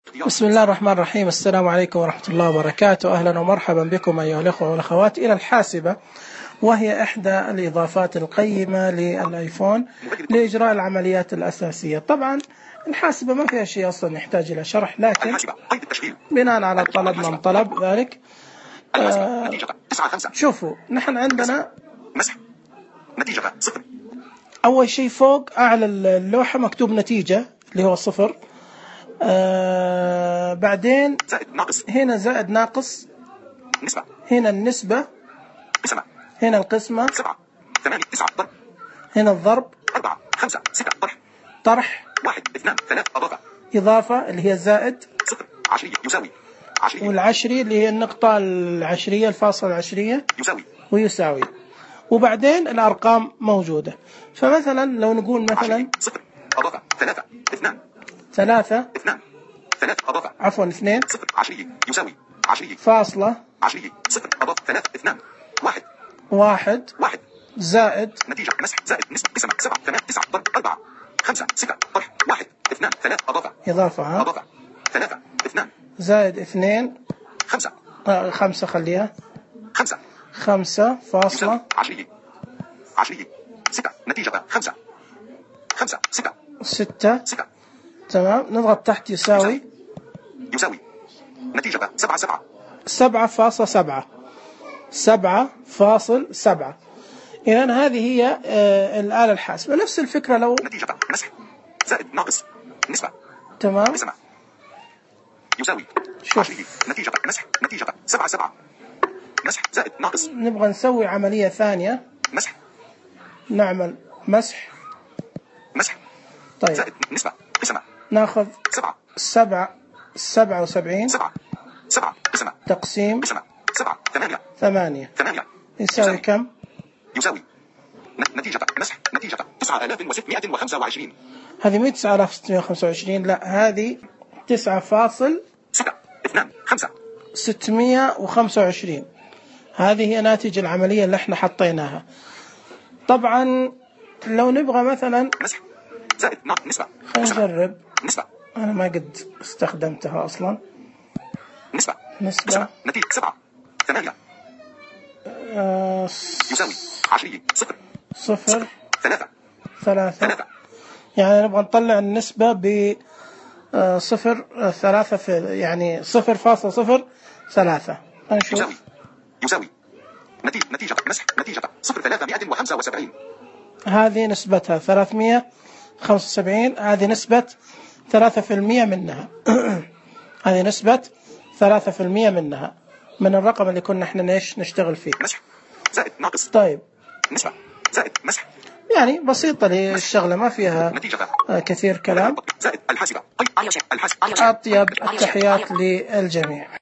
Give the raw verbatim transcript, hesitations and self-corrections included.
بسم الله الرحمن الرحيم. السلام عليكم ورحمة الله وبركاته. أهلا ومرحبا بكم أيها الأخوة والأخوات إلى الحاسبة، وهي إحدى الإضافات القيمة للآيفون لإجراء العمليات الأساسية. طبعا الحاسبة ما فيها شيء أصلا يحتاج إلى شرح، لكن بناء على طلب من طلب ذلك آه شوفوا نحن عندنا أول شيء فوق أعلى اللوحة مكتوب نتيجة اللي هو صفر. آه بعدين زائد ناقص، هنا زائد ناقص، نسبة، هنا النسبة، قسمة، هنا القسمة، سبعة، ثمانية، تسعة، ضرب، هنا الضرب، أربعة، خمسة، ستة، طرح، طرح، واحد، اثنان، ثلاث، إضافة، إضافة اللي هي الزائد، صفر، عشرية، يساوي، عشرية، والعشري اللي هي النقطة العشرية الفاصلة العشرية، يساوي، ويساوي. وبعدين الأرقام موجودة. فمثلا لو نقول مثلا عشرية، صفر، إضافة، ثلاثة، اثنان، ثلاثة، اثنان، ثلاث، إضافة، عفوا اثنين، صفر، عشرية، يساوي، عشرية، فاصلة، عشرية، صفر، إضافة، ثلاث، اثنان، واحد، واحد، واحد، زائد نتيجة، مسح، زائد، نسبة، قسمة، سبعة، ثمانية، تسعة، ضرب، أربعة، خمسة، ستة، طرح، واحد، اثنان، ثلاث، إضافة، إضافة، ها؟ إضافة، ثلاثة، اثنان، زائد اثنين، خمسة، آه خمسة، خليها خمسة، خمسة فاصلة يساوي، عشرية، عشرية، ستة، نتيجة، خمسة، خمسة، ستة، ستة. ستة، تمام، نضغط تحت يساوي يساوي، نتيجة، سبعة، سبعة، سبعة فاصلة سبعة، سبعة فاصل سبعة. إذن هذه هي آه الآلة الحاسبة. نفس الفكرة لو نتيجة، مسح، زائد ناقص، نسبة، تمام، قسمة، يساوي، شوف عشرية، نتيجة، مسح، نتيجة، سبعة، سبعة، مسح، زائد ناقص، نبغى نسوي عملية ثانية، مسح، نعمل مسح. مسح، طيب زائد نسبة، قسمة، ناخذ سبعة، سبعة سبعة وسبعين سبعة، سبعة، قسمة، تقسيم قسمة، سبعة، ثمانية، ثمانية ثمانية، يساوي كم؟ يساوي، نتيجة، مسح، نتيجة، تسعة آلاف وستمائة وخمسة وعشرين، هذه مو تسعة آلاف وستمائة وخمسة وعشرين، لا هذه تسعة فاصل ستة، اثنان، خمسة، ستمائة وخمسة وعشرين. هذه هي ناتج العملية اللي احنا حطيناها. طبعا لو نبغى مثلا مسح، زائد ناقص، نسبة، خلينا قسمة، نجرب. نسبة، أنا ما قد استخدمتها أصلا. نسبة، نسبة، قسمة، نتيجة، سبعة، ثمانية، آه يساوي، عشرية، صفر، صفر، ثلاثة، ثلاثة. ثلاثة، يعني نبغى نطلع النسبة ب آه صفر، آه ثلاثة، في يعني صفر فاصلة صفر ثلاثة. نشوف. يساوي، يساوي، نتيجة، نتيجة، مسح، نتيجة، صفر، ثلاثمائة وخمسة وسبعين، هذه نسبتها ثلاثمائة وخمسة وسبعين. هذه نسبة ثلاثة في المئة منها. هذه نسبة ثلاثة في المئة منها من الرقم اللي كنا احنا نيش نشتغل فيه. مسح، زائد ناقص، طيب نسبة، زائد، مسح، يعني بسيطة الشغلة، ما فيها نتيجة، كثير كلام. زائد الحاسبة، الحاسبة، أطيب التحيات للجميع.